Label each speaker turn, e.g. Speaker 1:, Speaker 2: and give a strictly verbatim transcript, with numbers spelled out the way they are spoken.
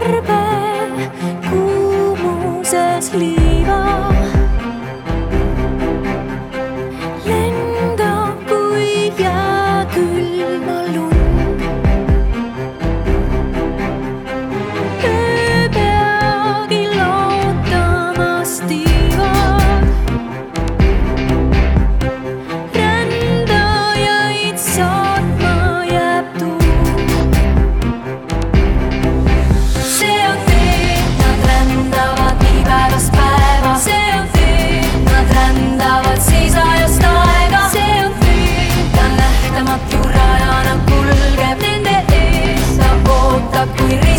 Speaker 1: arve kuumuses liiva. Lendab kui jääkülma lund. Ööpeagi lootamas tiivad. Rändajaid saatma jääb tuul. See on tee, nad rändavad nii päevast päeva. See on tee, nad rändavad siis ajast aega. See on tee, ta nähtamatu rajana kulgeb nende ees. Ta ootab kui